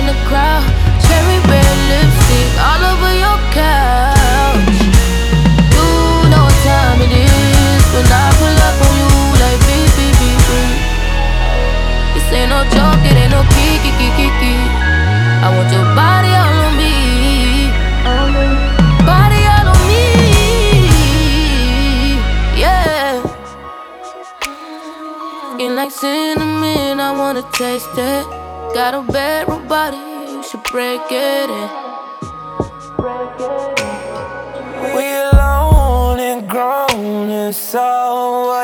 the crowd. Cherry red lipstick all over your couch. You know what time it is when I pull up on you like beep, beep, beep, beep. This ain't no joke, it ain't no kiki, kiki, kiki. I want your body all on me. Body all on me. Yeah. Skin like cinnamon, I wanna taste it. Got a bedroom body, you should break it in. We alone and grown, and so